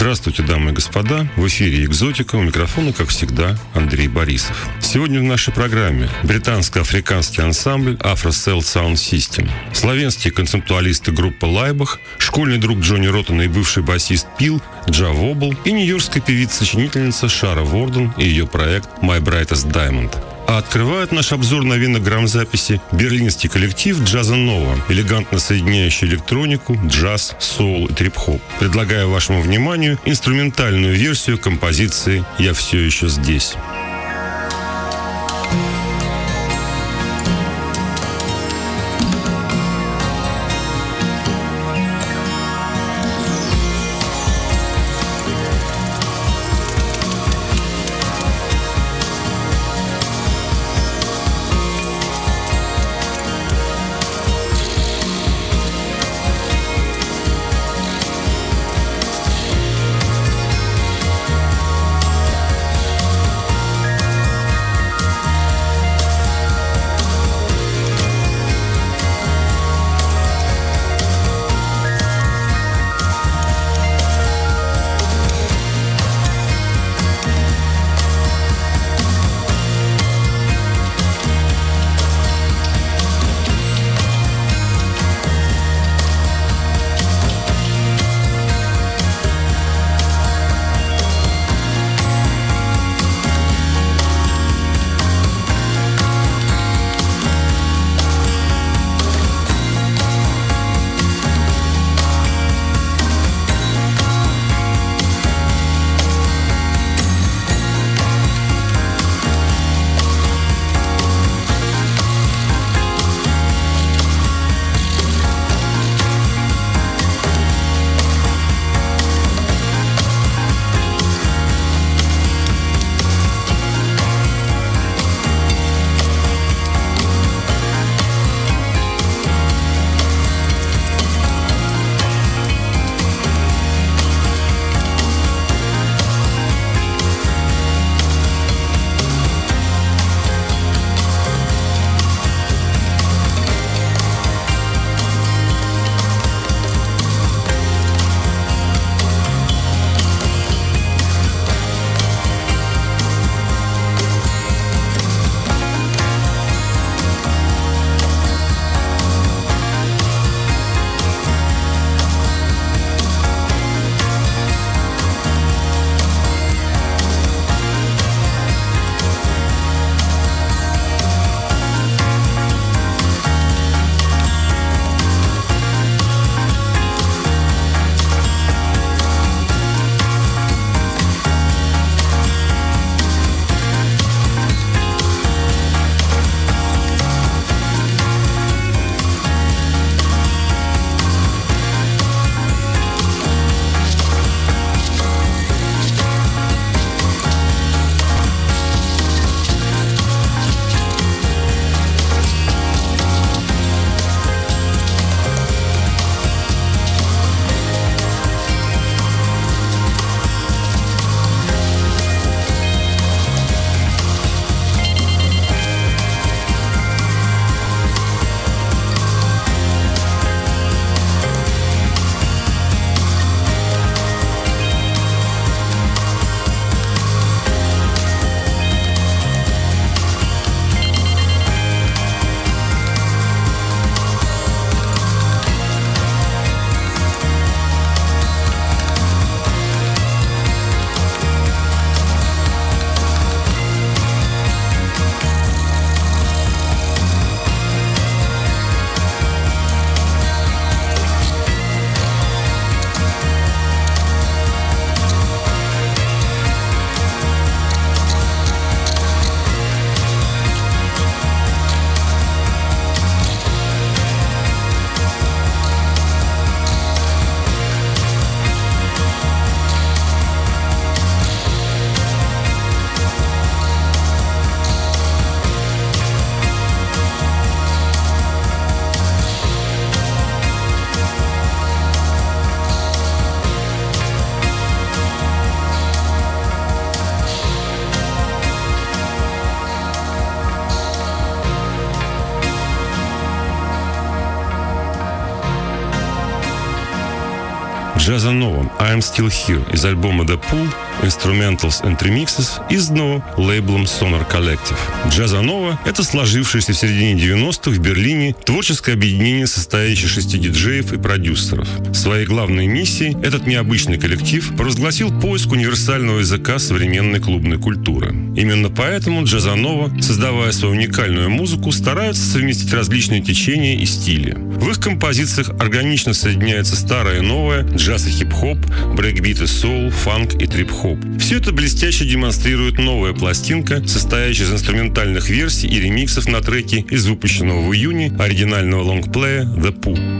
Здравствуйте, дамы и господа. В эфире «Экзотика». У микрофона, как всегда, Андрей Борисов. Сегодня в нашей программе британско-африканский ансамбль Afro Cell Sound System, славянские концептуалисты группы Лайбах, школьный друг Джонни Роттена и бывший басист Пил Джа Вобл и нью-йоркская певица-сочинительница Шара Ворден и ее проект My Brightest Diamond. А открывает наш обзор новинок грамзаписи берлинский коллектив Джаза Нова, элегантно соединяющий электронику, джаз, соул и трип-хоп. Предлагаю вашему вниманию инструментальную версию композиции «Я все еще здесь». Джазанова «I'm Still Here» из альбома The Pool, Instrumentals and Remixes, изданного лейблом Sonar Collective. Джазанова — это сложившееся в середине 90-х в Берлине творческое объединение, состоящее из 6 диджеев и продюсеров. Своей главной миссией этот необычный коллектив провозгласил поиск универсального языка современной клубной культуры. Именно поэтому Джазанова, создавая свою уникальную музыку, стараются совместить различные течения и стили. В их композициях органично соединяется старое и новое, джаз и хип-хоп, брейкбит и соул, фанк и трип-хоп. Все это блестяще демонстрирует новая пластинка, состоящая из инструментальных версий и ремиксов на треки из выпущенного в июне оригинального лонгплея «The Pooh».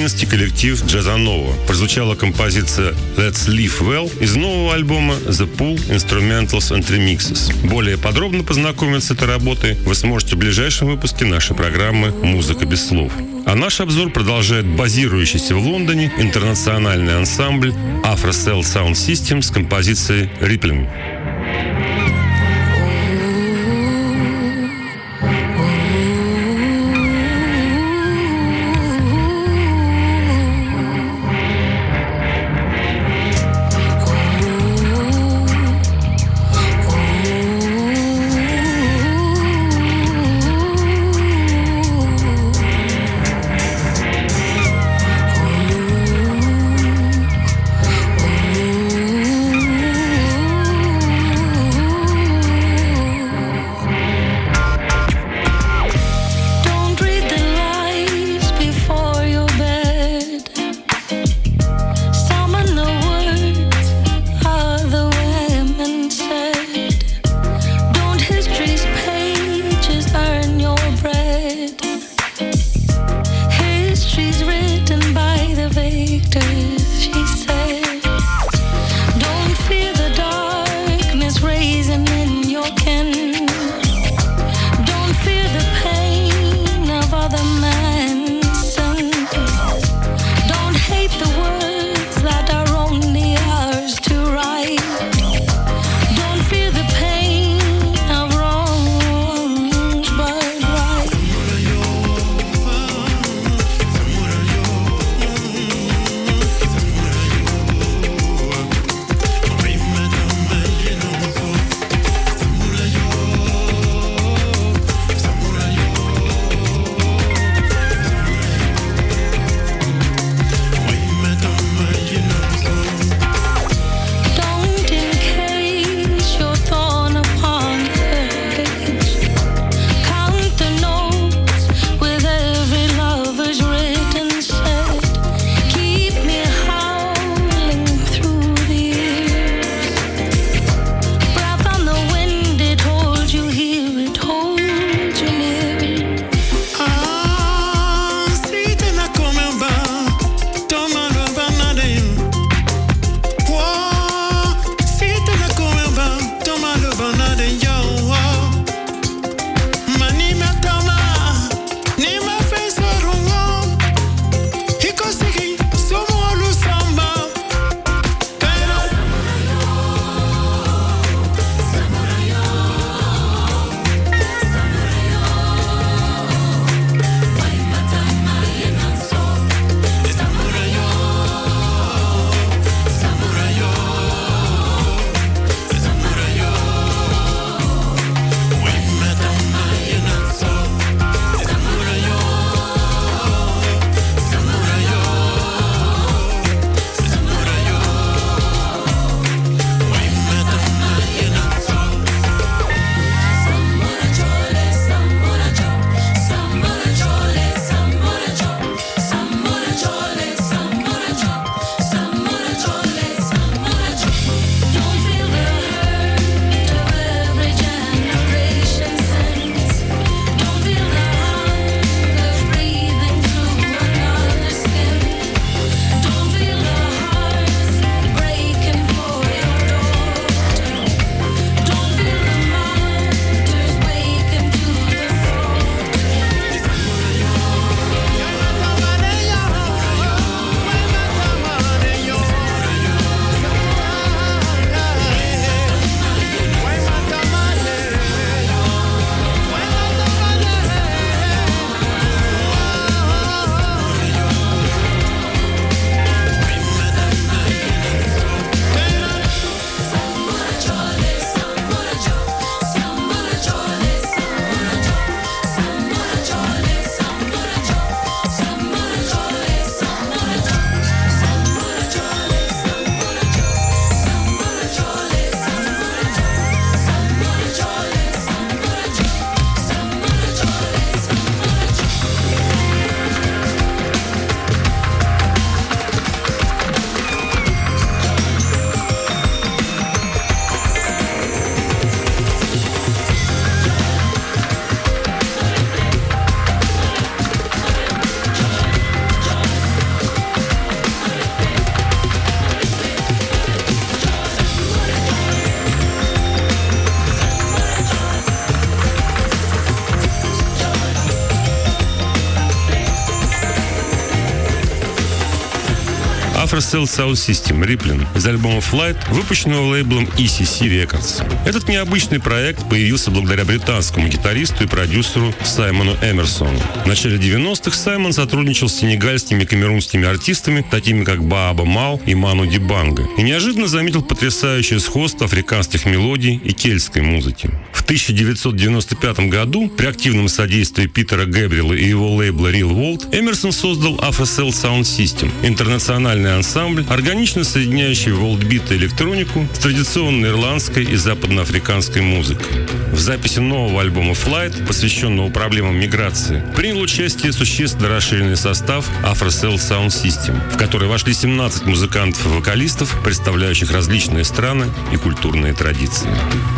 берлинский коллектив Джазанова. Прозвучала композиция «Let's Live Well» из нового альбома «The Pool Instrumentals and Remixes». Более подробно познакомиться с этой работой вы сможете в ближайшем выпуске нашей программы «Музыка без слов». А наш обзор продолжает базирующийся в Лондоне интернациональный ансамбль Afro Cell Sound System с композицией «Rippling». Afro-Cell Sound System Rippling из альбома Flight, выпущенного лейблом ECC Records. Этот необычный проект появился благодаря британскому гитаристу и продюсеру Саймону Эмерсону. В начале 90-х Саймон сотрудничал с сенегальскими и камерунскими артистами, такими как Бааба Мал и Ману Дибанго, и неожиданно заметил потрясающее сходство африканских мелодий и кельтской музыки. В 1995 году при активном содействии Питера Гэбриэла и его лейбла Real World Эмерсон создал Afro-Cell Sound System – интернациональный ансамбль, органично соединяющий волтбит и электронику с традиционной ирландской и западноафриканской музыкой. В записи нового альбома Flight, посвященного проблемам миграции, принял участие существенно расширенный состав Afro-Cell Sound System, в который вошли 17 музыкантов и вокалистов, представляющих различные страны и культурные традиции.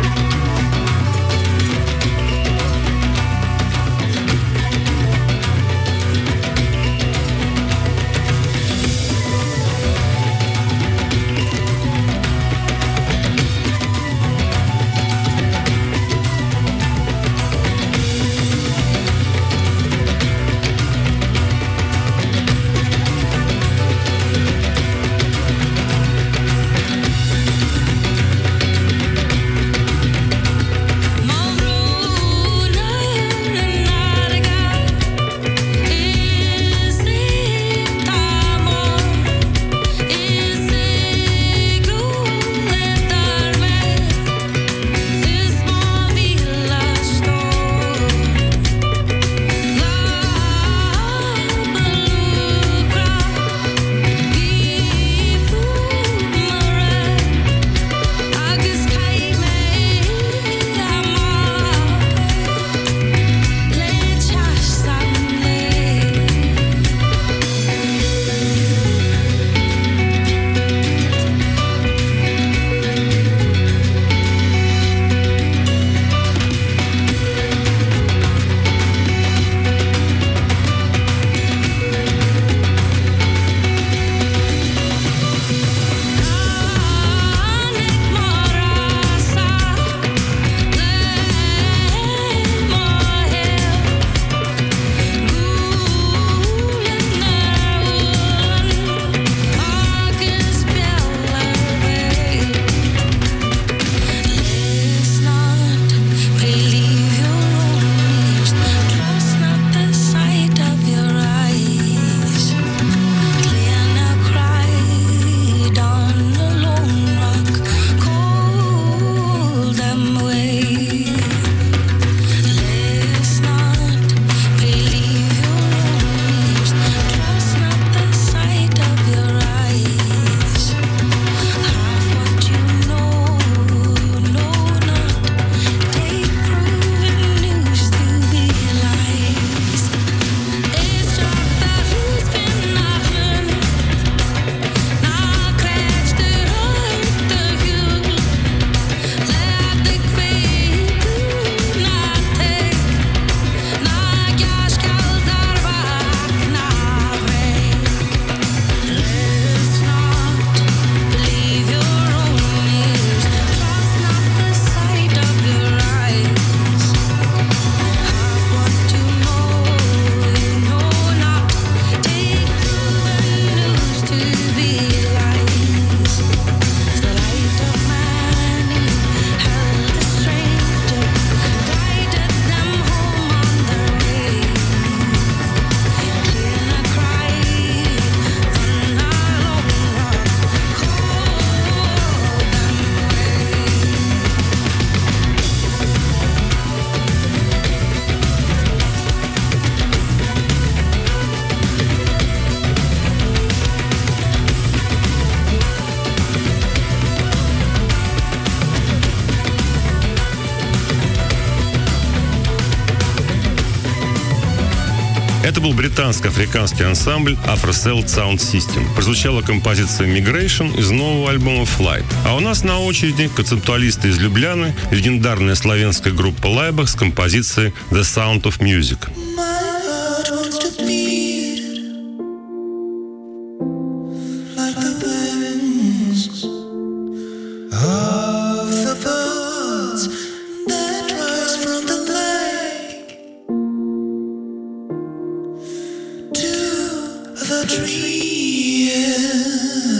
Это был британско-африканский ансамбль Afro-Cell Sound System. Прозвучала композиция Migration из нового альбома Flight. А у нас на очереди концептуалисты из Любляны, легендарная славянская группа Laibach с композицией The Sound of Music. The dream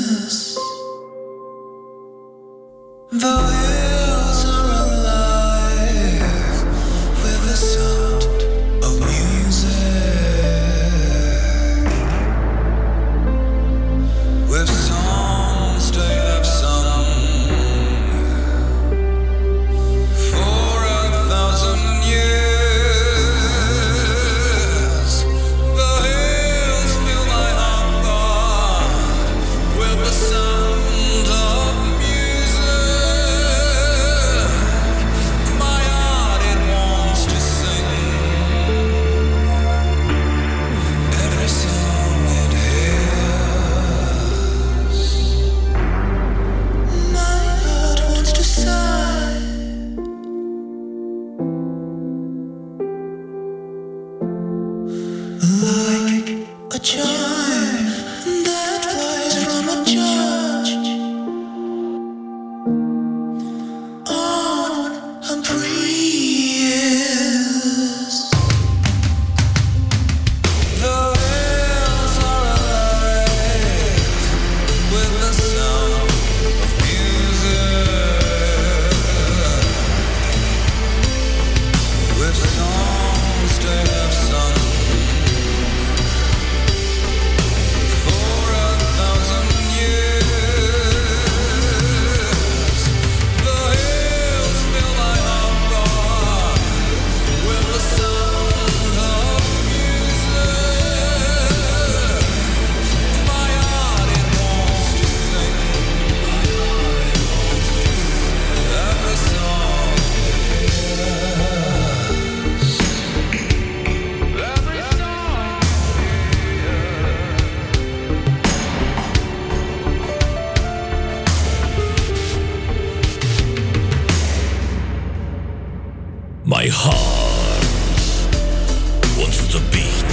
My heart wants to beat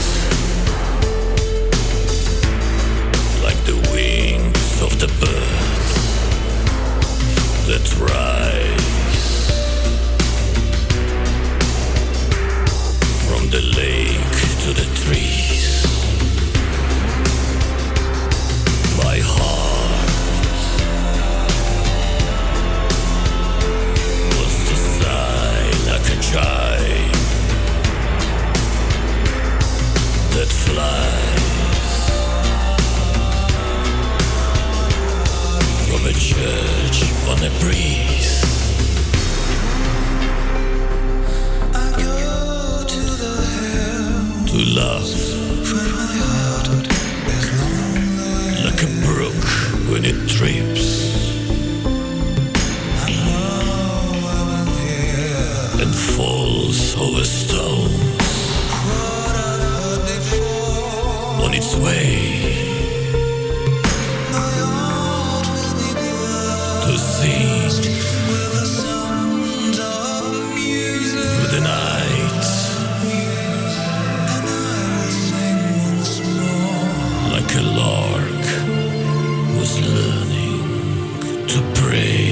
like the wings of the birds that rise from the lake to the trees. My heart wants to sigh like a child that flies from a church on a breeze. I go to the hill to love like a brook when it drips and falls over stones on its way to sing through the night like a lark who's learning to pray.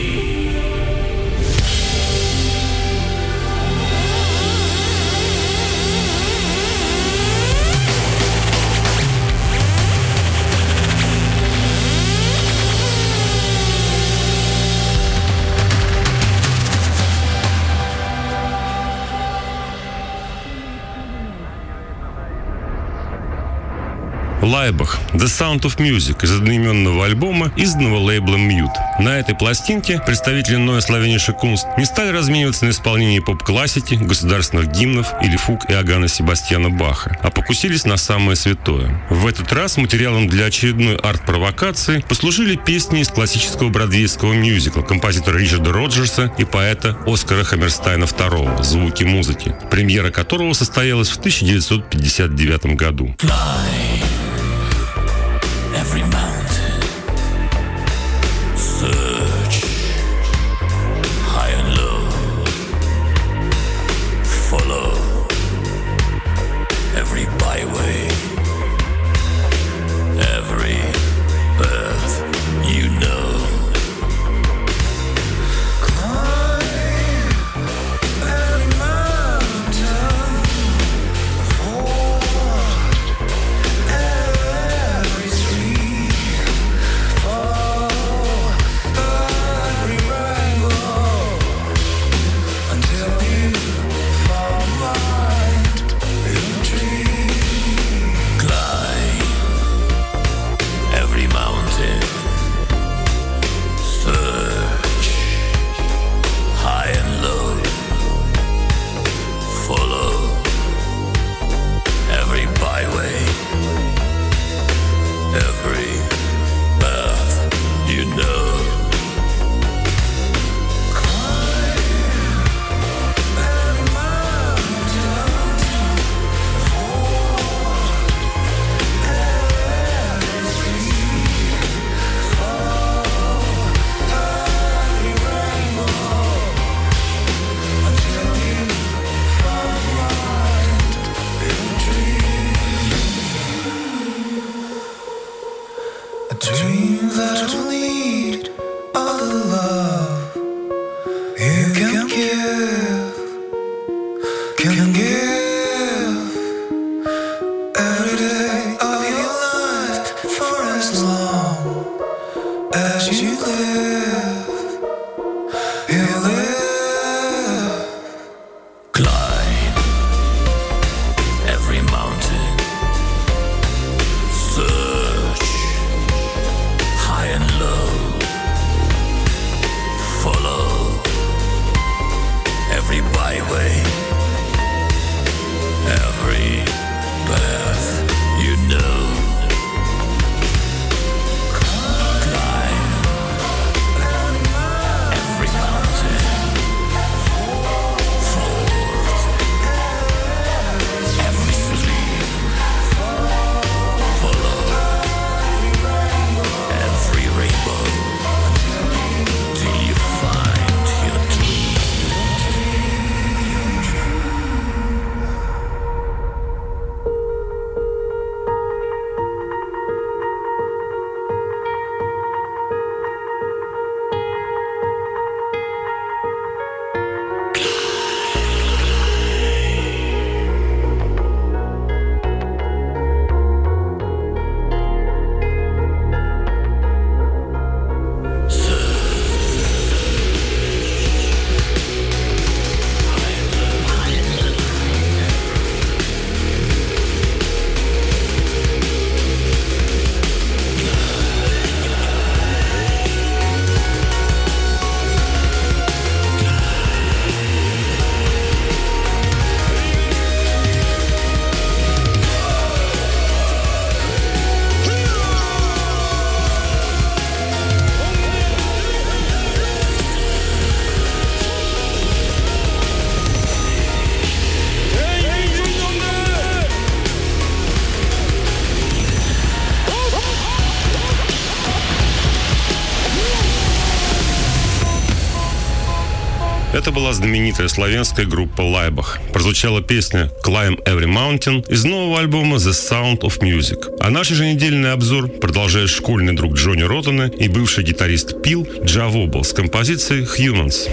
Лайбах «The Sound of Music» из одноименного альбома, изданного лейблом Mute. На этой пластинке представители Neue Slowenische Kunst не стали размениваться на исполнении поп-классики, государственных гимнов или фуг Иоганна Себастьяна Баха, а покусились на самое святое. В этот раз материалом для очередной арт-провокации послужили песни из классического бродвейского мюзикла композитора Ричарда Роджерса и поэта Оскара Хаммерстайна II «Звуки музыки», премьера которого состоялась в 1959 году. Every mountain, search high and low, follow every byway, every path you know. Climb every mountain, forward every street. Это была знаменитая славянская группа Лайбах. Прозвучала песня «Climb Every Mountain» из нового альбома «The Sound of Music». А наш еженедельный обзор продолжает школьный друг Джонни Роттена и бывший гитарист Пил Джа Вобл с композицией «Humans».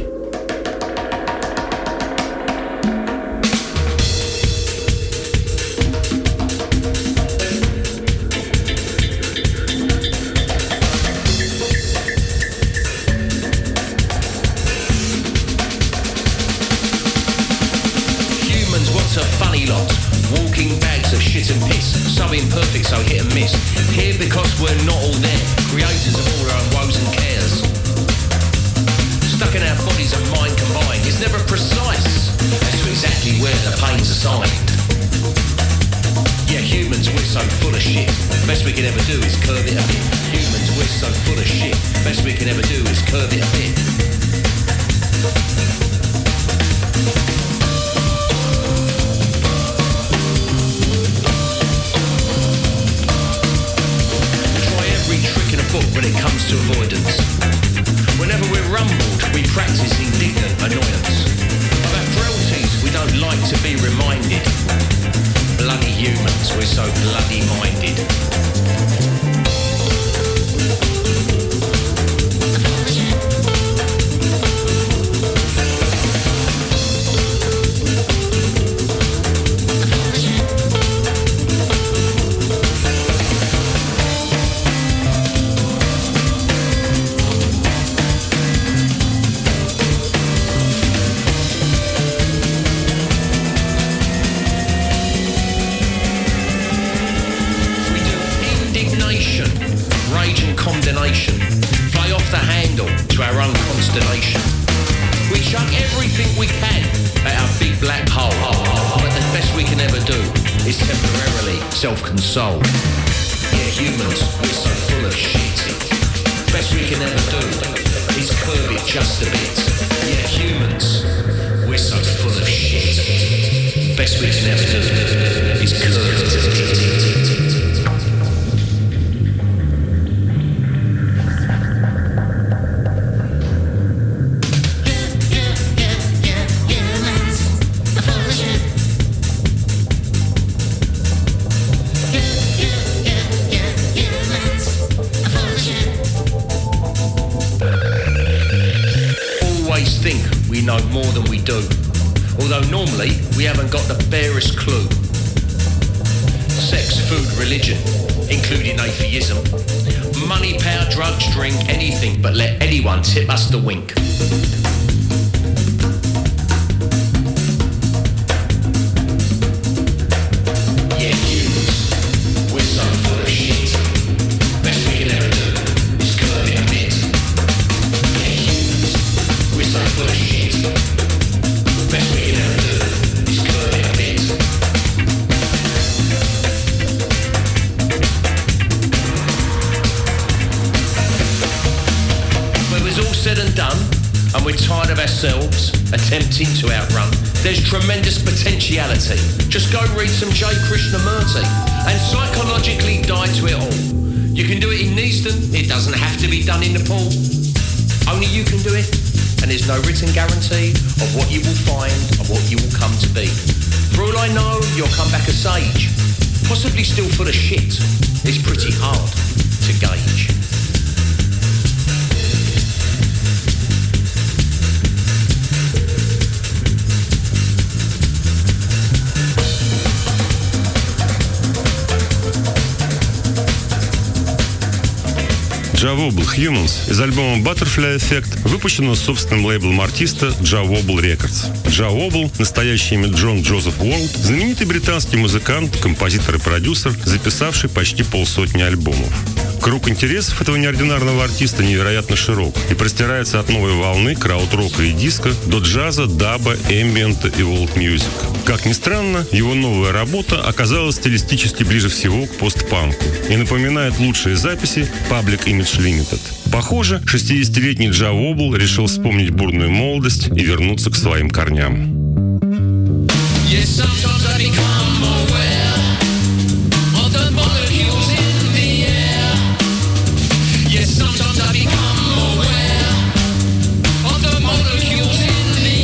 Imperfect, so hit and miss. Here because we're not all there. Creators of all our own woes and cares. Stuck in our bodies and mind combined. It's never precise as to exactly where the pain's assigned. Yeah, humans, we're so full of shit. Best we can ever do is curve it a bit. Humans, we're so full of shit. Best we can ever do is curve it a bit. When it comes to avoidance, whenever we're rumbled, we practice indignant annoyance. Of our frailties, we don't like to be reminded. Bloody humans, we're so bloody minded. Fly off the handle to our own consternation. We chuck everything we can at our big black hole. But the best we can ever do is temporarily self-console. Yeah, humans, we're so full of shit. Best we can ever do is curb it just a bit. Yeah, humans, we're so full of shit. Best we can ever do is curb it a bit. We know more than we do, although normally we haven't got the barest clue. Sex, food, religion, including atheism. Money, power, drugs, drink, anything, but let anyone tip us the wink. Yeah, humans, we're so full of shit. Best we can ever do is curb it a bit. Yeah, humans, we're so full of shit. Best we can ever do is curb it a bit. When it was all said and done, and we're tired of ourselves attempting to outrun, there's tremendous potentiality. Just go read some J. Krishnamurti and psychologically die to it all. You can do it in Neaston, it doesn't have to be done in Nepal. Only you can do it. And there's no written guarantee of what you will find or what you will come to be. For all I know, you'll come back a sage, possibly still full of shit. It's pretty hard to gauge. Джа Вобл «Humans» из альбома Butterfly Effect, выпущенного собственным лейблом артиста Джа Вобл Records. Джа Вобл, настоящее имя Джон Джозеф Уорлд, знаменитый британский музыкант, композитор и продюсер, записавший почти полсотни альбомов. Круг интересов этого неординарного артиста невероятно широк и простирается от новой волны краудрока и диска до джаза, даба, эмбиента и волт-мьюзик. Как ни странно, его новая работа оказалась стилистически ближе всего к постпанку и напоминает лучшие записи Public Image Limited. Похоже, 60-летний Джа Вобл решил вспомнить бурную молодость и вернуться к своим корням. Sometimes I become aware of the molecules in the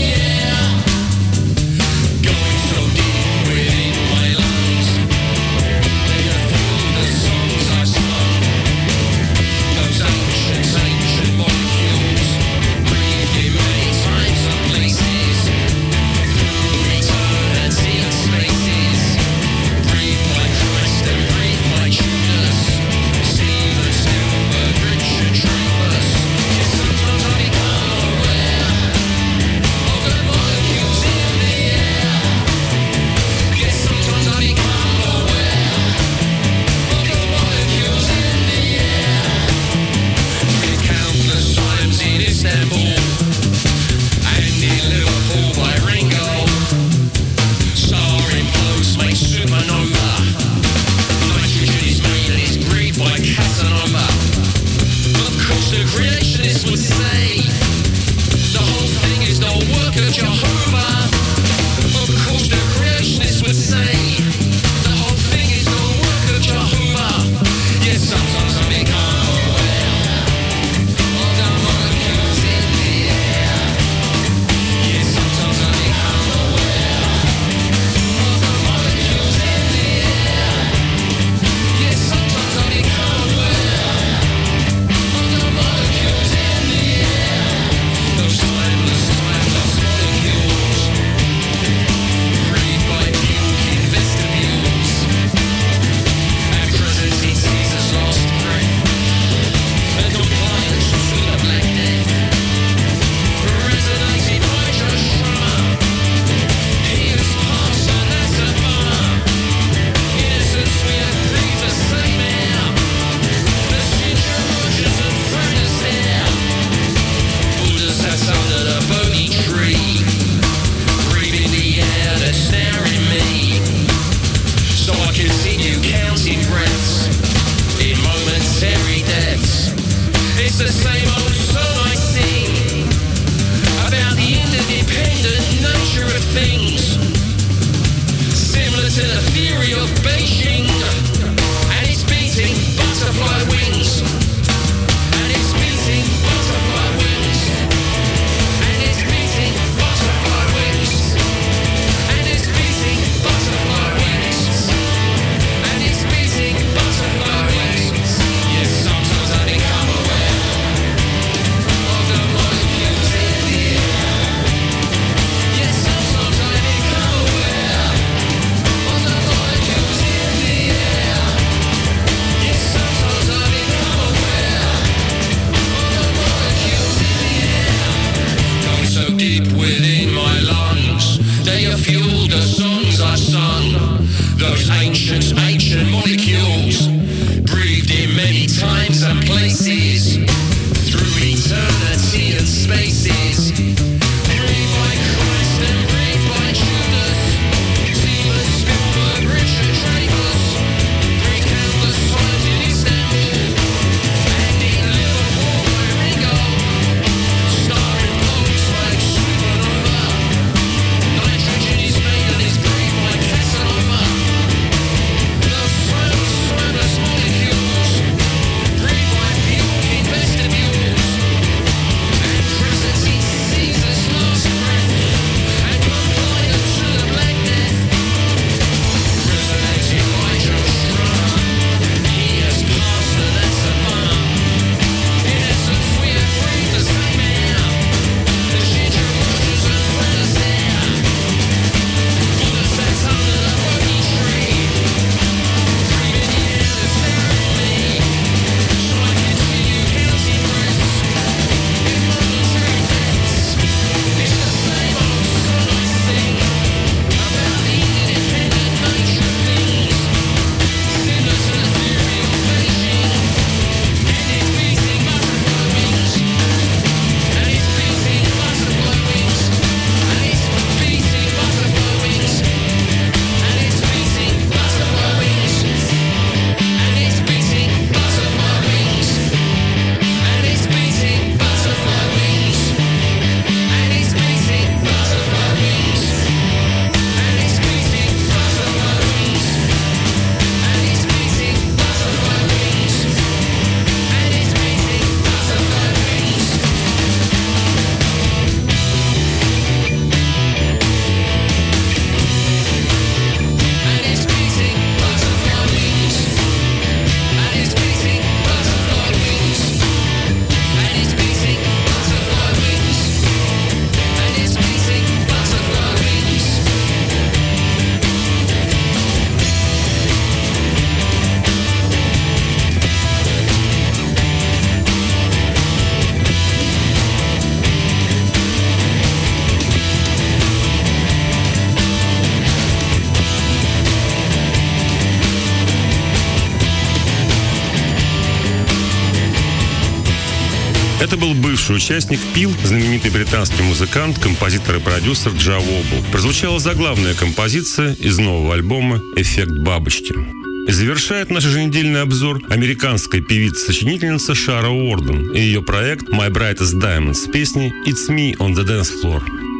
Istanbul and in Liverpool by Ringo. Starring post-mate supernova. Nitrogen is made and is breathed by Casanova. Of course the creationists would say the whole thing is the work of Jehovah. Of course the creationists would say the whole thing is the work of Jehovah. Yes, sometimes I become aware of the molecules in the air. Yes, sometimes I become aware of the molecules in the air. Yes, sometimes I become aware of the molecules in the air. Those timeless molecules breathed by puking vestibules and present in Caesar's last breath. The compliance to the Black Death resonated by Joe Strummer. He has passed on as a bummer. In essence, we have breathed the same air. The ginger rogers and Fred Astaire. Buddha sat under the Bodhi tree, breathing the air that's now in me. So I continue counting breaths in momentary depths. It's the same old song I sing about the interdependent nature of things, similar to the theory of Beijing and its beating butterfly wings. And it's beating butterfly wings. And it's beating butterfly wings. And it's beating butterfly wings. And it's beating butterfly wings. Yes, sometimes I become aware of the molecules in the air. Yes, sometimes I become aware of the molecules in the air. Это был бывший участник Peel, знаменитый британский музыкант, композитор и продюсер Джа Вобл. Прозвучала заглавная композиция из нового альбома «Эффект бабочки». И завершает наш еженедельный обзор американская певица-сочинительница Шара Уорден и ее проект «My Brightest Diamond» с песней «It's Me on the Dance Floor».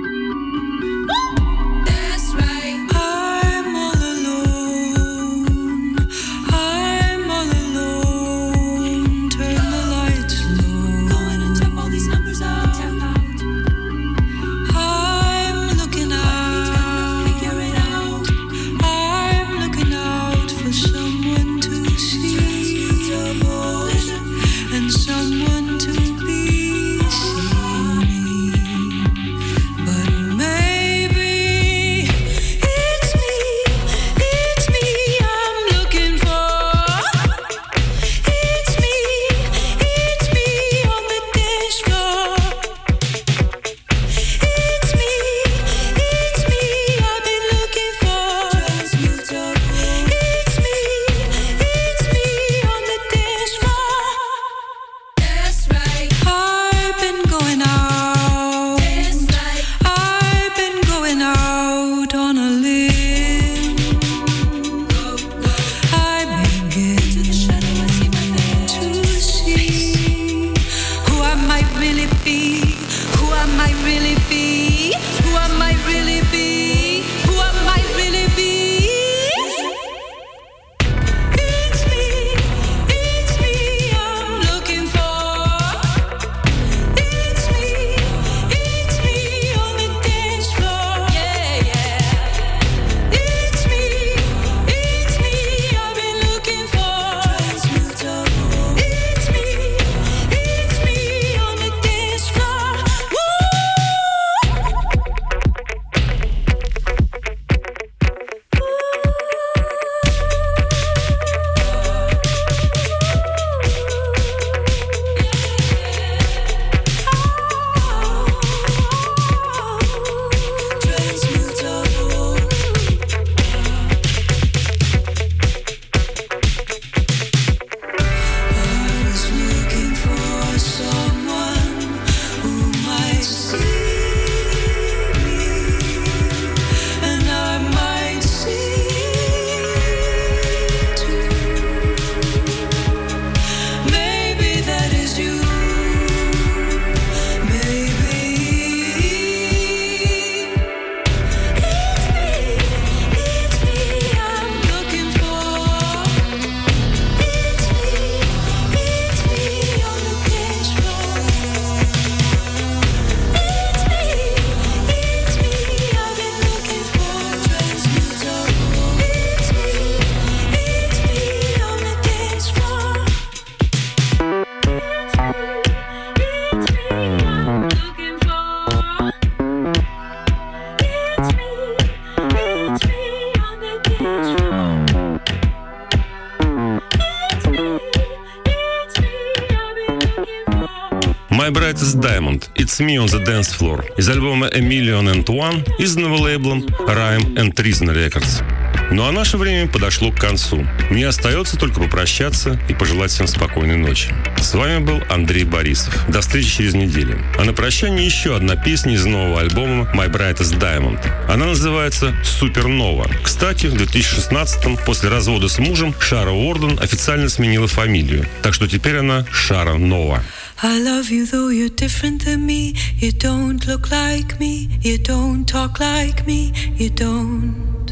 My Brightest Diamond, It's Me on the Dance Floor из альбома A Million and One, изданного лейблом Rhyme and Reason Records. Ну а наше время подошло к концу. Мне остается только попрощаться и пожелать всем спокойной ночи. С вами был Андрей Борисов. До встречи через неделю. А на прощание еще одна песня из нового альбома My Brightest Diamond. Она называется «Супернова». Кстати, в 2016-м, после развода с мужем, Шара Уорден официально сменила фамилию. Так что теперь она Шара Нова. I love you though you're different than me. You don't look like me. You don't talk like me. You don't.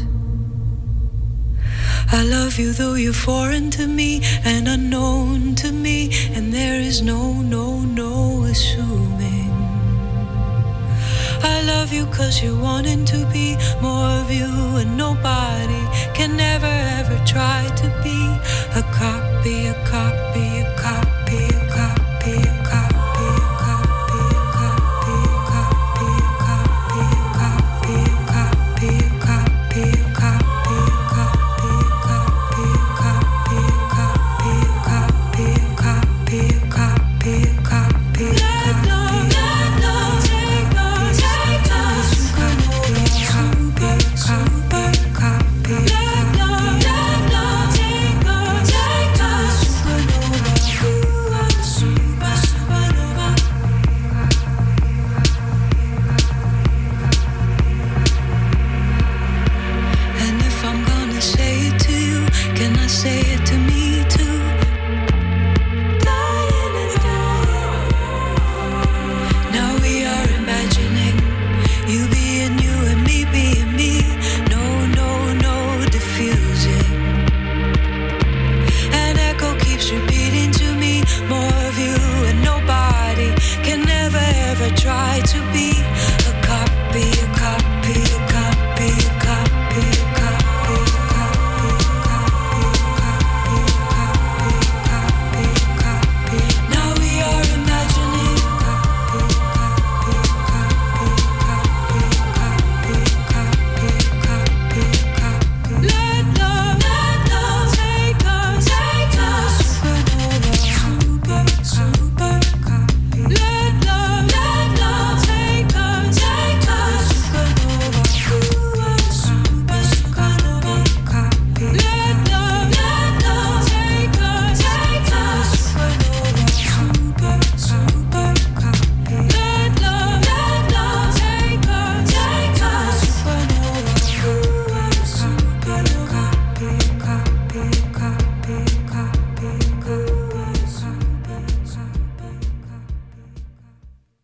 I love you though you're foreign to me and unknown to me. And there is no assuming. I love you cause you're wanting to be more of you. And nobody can ever try to be a copy